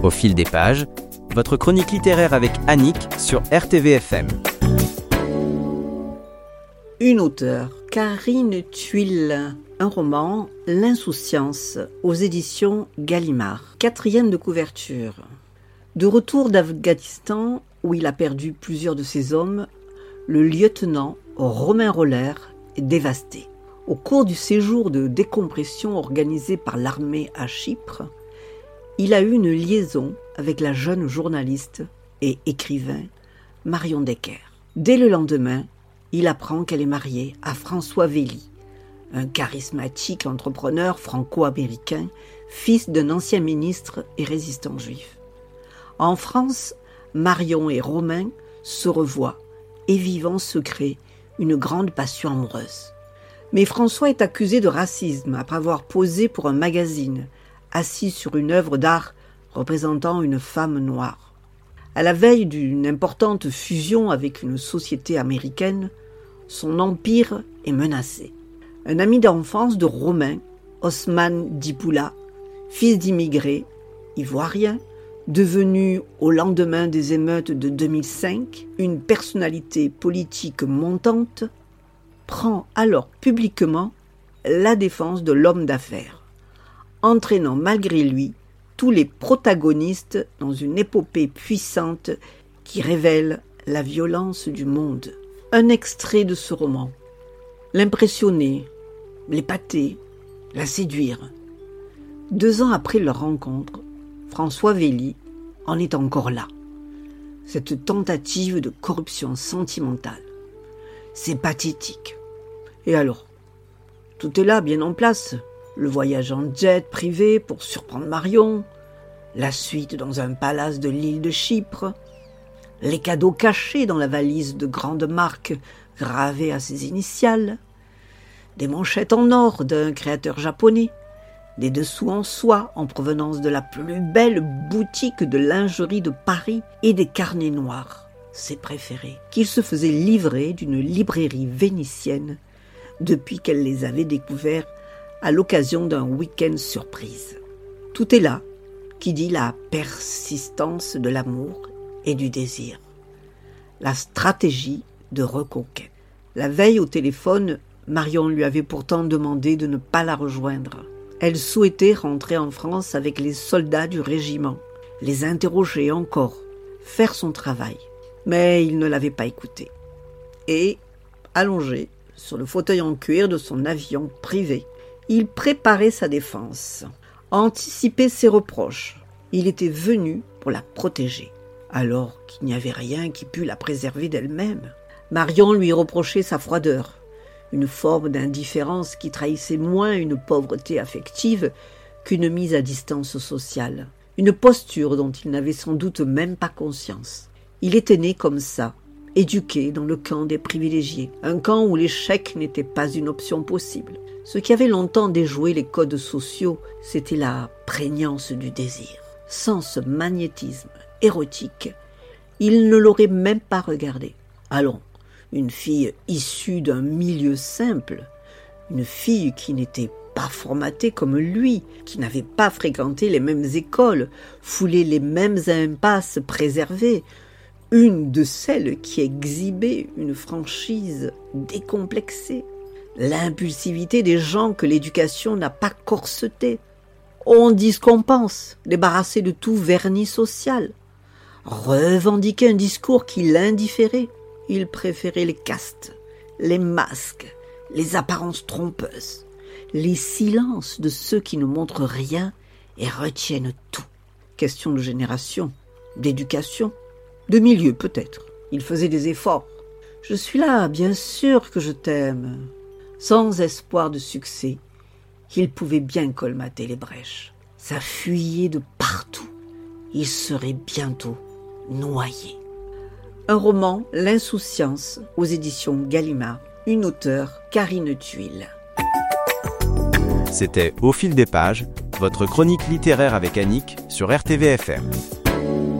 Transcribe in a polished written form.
Au fil des pages, votre chronique littéraire avec Annick sur RTVFM. Une auteure, Karine Thuil. Un roman, L'insouciance, aux éditions Gallimard. 4e de couverture. De retour d'Afghanistan, où il a perdu plusieurs de ses hommes, le lieutenant Romain Roller est dévasté. Au cours du séjour de décompression organisé par l'armée à Chypre, il a eu une liaison avec la jeune journaliste et écrivain Marion Decker. Dès le lendemain, il apprend qu'elle est mariée à François Velli, un charismatique entrepreneur franco-américain, fils d'un ancien ministre et résistant juif. En France, Marion et Romain se revoient et vivent en secret une grande passion amoureuse. Mais François est accusé de racisme après avoir posé pour un magazine, assis sur une œuvre d'art représentant une femme noire. À la veille d'une importante fusion avec une société américaine, son empire est menacé. Un ami d'enfance de Romain, Osman Dipoula, fils d'immigrés ivoiriens, devenu au lendemain des émeutes de 2005 une personnalité politique montante, prend alors publiquement la défense de l'homme d'affaires, entraînant malgré lui tous les protagonistes dans une épopée puissante qui révèle la violence du monde. Un extrait de ce roman. L'impressionner, l'épater, la séduire. 2 ans après leur rencontre, François Velli en est encore là. Cette tentative de corruption sentimentale. C'est pathétique. Et alors ? Tout est là, bien en place. Le voyage en jet privé pour surprendre Marion, la suite dans un palace de l'île de Chypre, les cadeaux cachés dans la valise de grande marque gravés à ses initiales, des manchettes en or d'un créateur japonais, des dessous en soie en provenance de la plus belle boutique de lingerie de Paris et des carnets noirs, ses préférés, qu'il se faisait livrer d'une librairie vénitienne depuis qu'elle les avait découverts à l'occasion d'un week-end surprise. Tout est là, qui dit la persistance de l'amour et du désir. La stratégie de reconquête. La veille au téléphone, Marion lui avait pourtant demandé de ne pas la rejoindre. Elle souhaitait rentrer en France avec les soldats du régiment, les interroger encore, faire son travail. Mais il ne l'avait pas écoutée. Et, allongé sur le fauteuil en cuir de son avion privé, il préparait sa défense, anticipait ses reproches. Il était venu pour la protéger, alors qu'il n'y avait rien qui pût la préserver d'elle-même. Marion lui reprochait sa froideur, une forme d'indifférence qui trahissait moins une pauvreté affective qu'une mise à distance sociale, une posture dont il n'avait sans doute même pas conscience. Il était né comme ça, éduqué dans le camp des privilégiés, un camp où l'échec n'était pas une option possible. Ce qui avait longtemps déjoué les codes sociaux, c'était la prégnance du désir. Sans ce magnétisme érotique, il ne l'aurait même pas regardée. Allons, une fille issue d'un milieu simple, une fille qui n'était pas formatée comme lui, qui n'avait pas fréquenté les mêmes écoles, foulé les mêmes impasses préservées, une de celles qui exhibait une franchise décomplexée, l'impulsivité des gens que l'éducation n'a pas corsetés. On dit ce qu'on pense, débarrassé de tout vernis social, revendiquer un discours qui l'indifférait. Il préférait les castes, les masques, les apparences trompeuses, les silences de ceux qui ne montrent rien et retiennent tout. Question de génération, d'éducation, de milieu peut-être. Il faisait des efforts. Je suis là, bien sûr que je t'aime. Sans espoir de succès, il pouvait bien colmater les brèches. Ça fuyait de partout. Il serait bientôt noyé. Un roman, L'insouciance, aux éditions Gallimard. Une auteure, Karine Thuil. C'était Au fil des pages, votre chronique littéraire avec Annick sur RTVFM.